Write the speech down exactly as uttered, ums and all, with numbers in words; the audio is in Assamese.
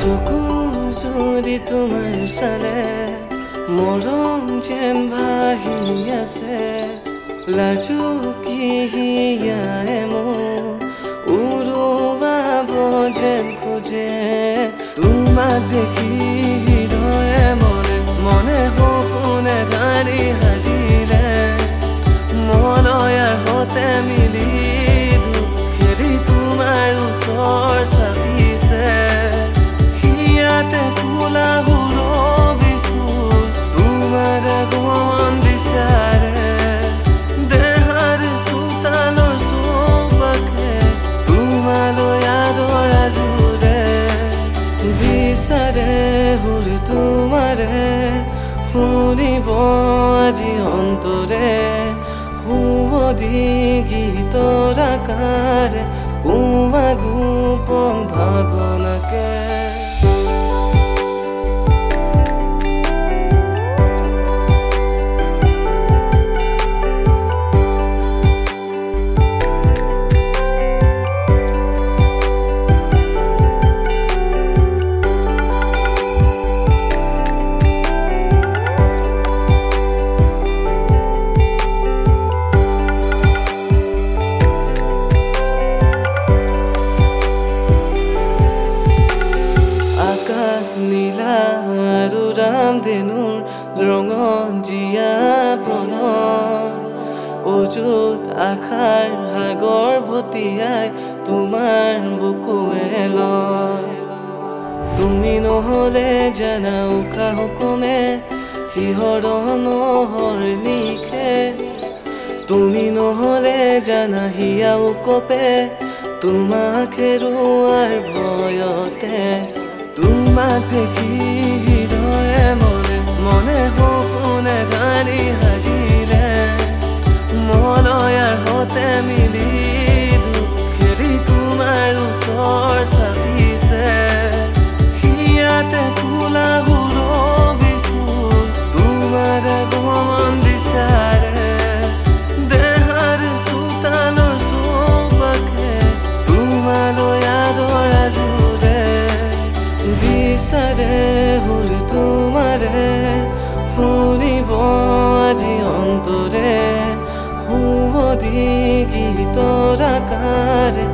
চকু যদি তোমাৰ চালে মৰম যেন ভাহি আছে লাজু কি হিয়ায়ে মোৰ উৰুৱাব যেন খোজে তোমাক দেখি হৃদয়ে মনে মনে সপোনে ঢালি সাজিলে মলয়াৰ হতে মিলি দুখ খেলি তোমাৰ ওচৰ চাপিছে হিয়াতে ফুলা হুৰবি ফুল তোমাৰ আগমন বিচাৰে দেহাৰ চোতালৰ চৌপাশে তোমালৈ আদৰ আজোৰে বিচাৰে হুৰ তোমাৰে শুনিব আজি অন্তৰে শুৱদি গীতৰ আকাৰে কোৱা গোপন ভাৱনাকে নীলা আৰু ৰামধেনুৰ ৰঙত জীয়া প্ৰণয় অযুত আশাৰ সাগৰ ভটিয়াই তোমাৰ বুকুৱে লয় তুমি নহলে জানা উশাহ কমে শিহৰণৰ নিশে তুমি নহলে জানা হিয়াও কপে তোমাক হেৰুৱাৰ ভয়তে তোমাক দেখি হৃদয়ে মনে মনে সপোনে ঢালি সাজিলে মলয়াৰ হতে মিলি দুখ খেলি তোমাৰ ওচৰ চাপিছে হিয়াতে ফুলা হুৰবি ফুল তোমাৰ আগমন বিচাৰে দেহাৰ চোতালৰ চৌপাশে তোমালৈ আদৰ আজোৰে বিচাৰে হুৰ তোমাৰে শুনিব আজি অন্তৰে শুৱদি গীতৰ আকাৰে